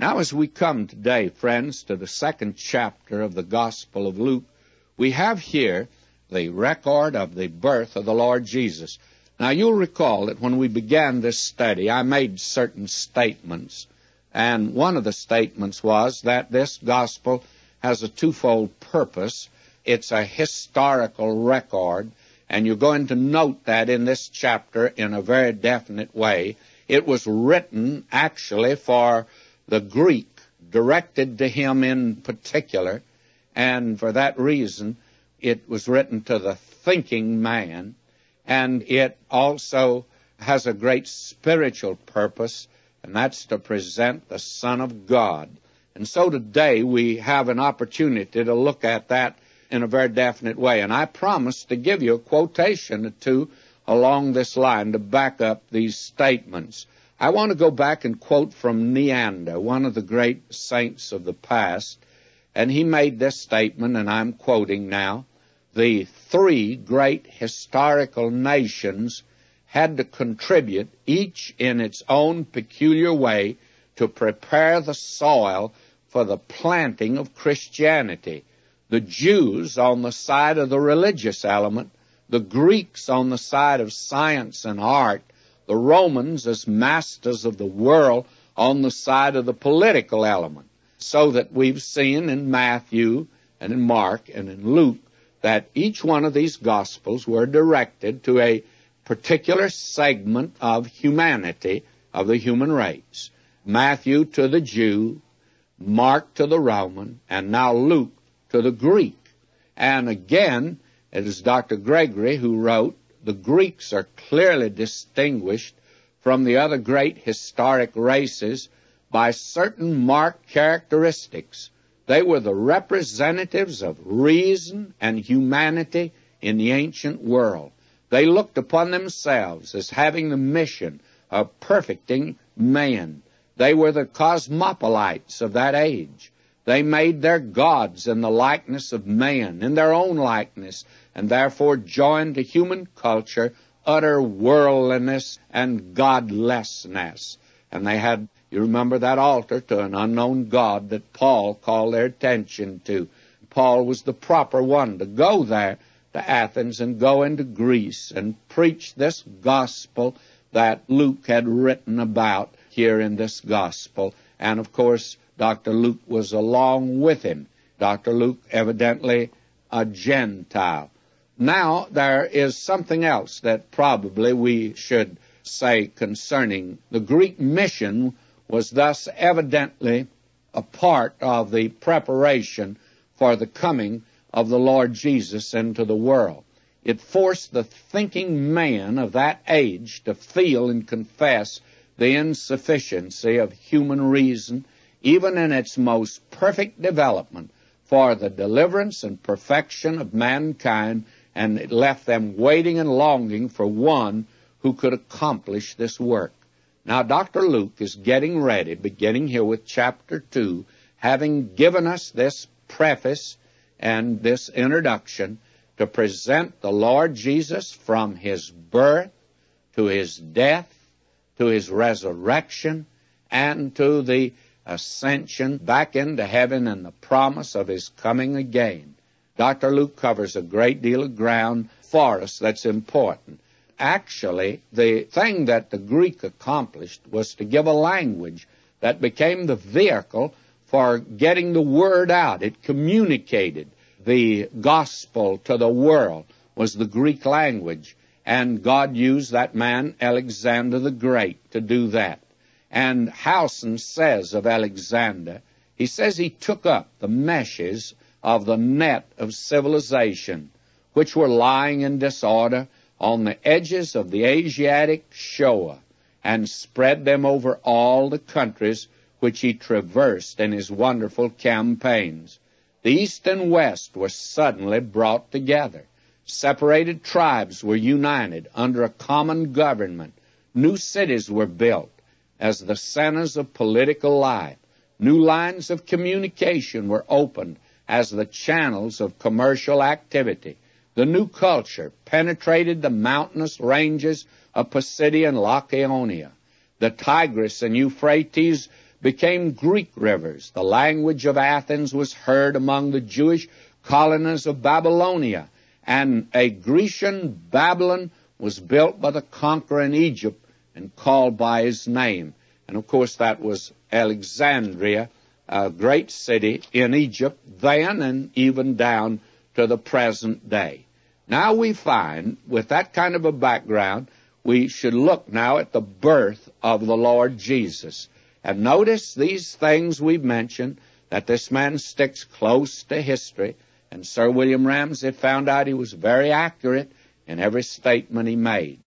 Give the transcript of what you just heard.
Now, as we come today, friends, to the second chapter of the Gospel of Luke, we have here the record of the birth of the Lord Jesus. Now, you'll recall that when we began this study, I made certain statements, and one of the statements was that this Gospel has a twofold purpose. It's a historical record, and you're going to note that in this chapter in a very definite way. It was written, actually, for the Greek, directed to him in particular, and for that reason, it was written to the thinking man, and it also has a great spiritual purpose, and that's to present the Son of God. And so today we have an opportunity to look at that in a very definite way, and I promise to give you a quotation or two along this line to back up these statements. I want to go back and quote from Neander, one of the great saints of the past, and he made this statement, and I'm quoting now: the three great historical nations had to contribute, each in its own peculiar way, to prepare the soil for the planting of Christianity. The Jews on the side of the religious element, the Greeks on the side of science and art, the Romans as masters of the world on the side of the political element. So that we've seen in Matthew and in Mark and in Luke that each one of these Gospels were directed to a particular segment of humanity, of the human race. Matthew to the Jew, Mark to the Roman, and now Luke to the Greek. And again, it is Dr. Gregory who wrote, the Greeks are clearly distinguished from the other great historic races by certain marked characteristics. They were the representatives of reason and humanity in the ancient world. They looked upon themselves as having the mission of perfecting man. They were the cosmopolites of that age. They made their gods in the likeness of man, in their own likeness, and therefore joined to human culture utter worldliness and godlessness. And they had, you remember, that altar to an unknown God that Paul called their attention to. Paul was the proper one to go there to Athens and go into Greece and preach this gospel that Luke had written about here in this gospel. And, of course, Dr. Luke was along with him. Dr. Luke, evidently a Gentile. Now, there is something else that probably we should say concerning the Greek mission was thus evidently a part of the preparation for the coming of the Lord Jesus into the world. It forced the thinking man of that age to feel and confess the insufficiency of human reason, even in its most perfect development, for the deliverance and perfection of mankind, and it left them waiting and longing for one who could accomplish this work. Now, Dr. Luke is getting ready, beginning here with chapter 2, having given us this preface and this introduction, to present the Lord Jesus from his birth to his death, to his resurrection, and to the ascension back into heaven and the promise of his coming again. Dr. Luke covers a great deal of ground for us that's important. Actually, the thing that the Greek accomplished was to give a language that became the vehicle for getting the word out. It communicated the gospel to the world, was the Greek language. And God used that man, Alexander the Great, to do that. And Howson says of Alexander, he says he took up the meshes of the net of civilization, which were lying in disorder on the edges of the Asiatic shore, and spread them over all the countries which he traversed in his wonderful campaigns. The East and West were suddenly brought together. Separated tribes were united under a common government. New cities were built as the centers of political life. New lines of communication were opened as the channels of commercial activity. The new culture penetrated the mountainous ranges of Pisidia and Laconia. The Tigris and Euphrates became Greek rivers. The language of Athens was heard among the Jewish colonies of Babylonia, and a Grecian Babylon was built by the conqueror in Egypt and called by his name. And of course that was Alexandria, a great city in Egypt then and even down to the present day. Now we find, with that kind of a background, we should look now at the birth of the Lord Jesus. And notice these things we've mentioned, that this man sticks close to history, and Sir William Ramsay found out he was very accurate in every statement he made.